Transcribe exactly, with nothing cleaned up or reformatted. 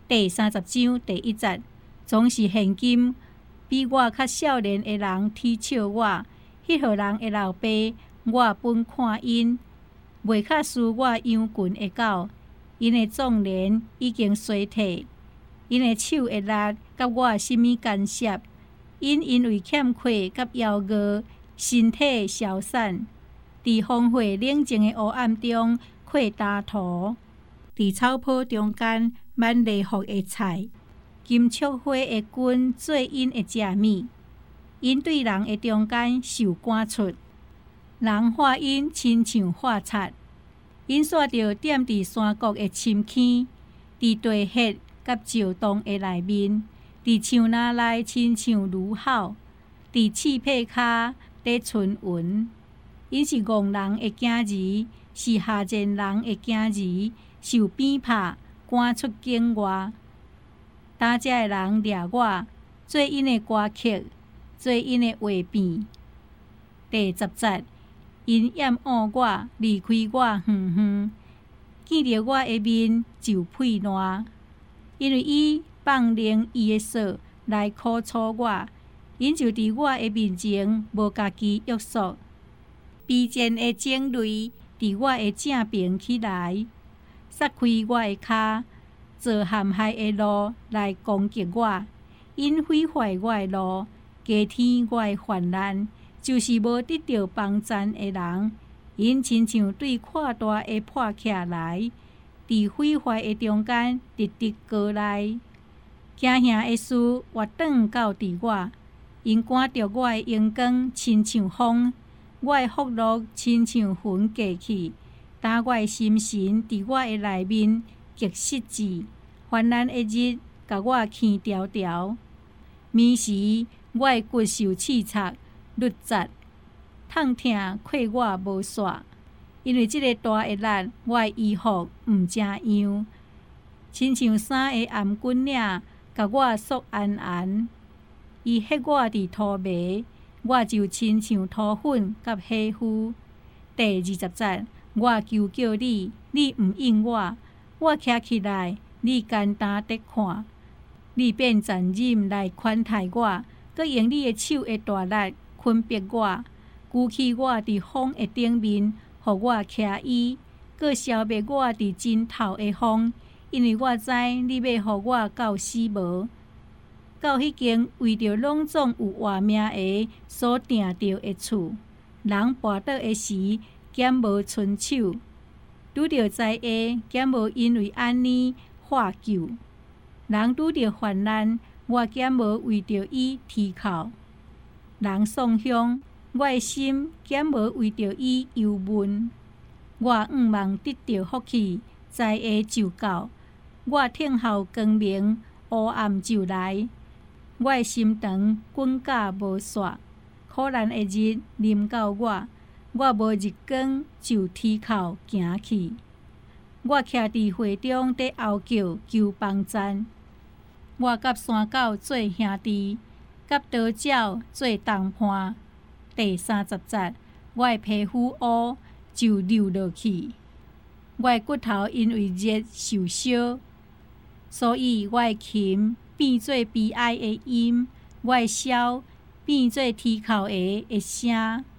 第三十章第一节，总是现今比我较少年的人踢笑我，迄号人的老爸，我本看因，袂较输我羊群的狗，因的壮年已经衰退，因的手的力甲我甚物干涉？因因为欠缺甲枵饿，身体消散，伫风火冷静的黑暗中扩大土，伫草坡中间满犁伏的菜，金雀花的菌做因的食物，因对人的中间受赶出，人化因亲像化贼，因煞着踮伫山谷的深坑，伫地穴甲石洞的内面，伫树林内亲像芦草，伫刺皮骹在春云。因是戆人的囝儿，是下贱人的囝儿，受鞭拍赶出境外。打遮的人掠我，做因的歌曲，做因的画片。第十节，因厌恶我，离开我远远，见着我的面就屁烂。因为伊放任伊的手来苦楚我，因就伫我的面前无家己约束。卑贱的种类伫我的正边起来，撒开我的骹，做陷害的路来攻击我。因毁坏我的路，加添我的患难，就是无得到帮赞的人。因亲像对扩大的破徛来，伫毁坏的中间直直过来。惊吓的事活转到伫我，因赶着我的阳光亲像风。我的福禄亲像云过去，打我的心神伫我的内面极失志，患难的日甲我牵条条。眠时我的骨受刺插、律扎、痛痛困我无煞，因为这个大的力，我的衣服毋正样，亲像衫的颔棍领甲我束安安，伊迄我伫土迷。我就亲像土粉甲火灰。第二十节，我求叫你，你毋应我。我徛起来，你简单得看。你变残忍来款待我，佮用你的手的大力捆逼我，举起我伫风的顶面，互我徛伊，佮消灭我伫真头的风。因为我知你要互我到死无。到迄间为着拢总有活命的所定着的厝，人跋倒的时减无伸手，拄着灾厄减无因为安尼获救。人拄着患难，我减无为着伊啼哭。人丧凶，我的心减无为着伊忧闷。我仰望得到福气，灾厄就到，我听候光明，黑暗就来。我的心肠滚甲无煞，苦难的日临到我，我无日光就啼哭行去。我徛伫会中在嗷叫求帮赞，我甲山狗做兄弟，甲刀鸟做同伴。第三十节，我的皮肤乌就流落去，我的骨头因为热受烧，所以我的琴变做悲哀的音，我的痟变做啼哭的的声。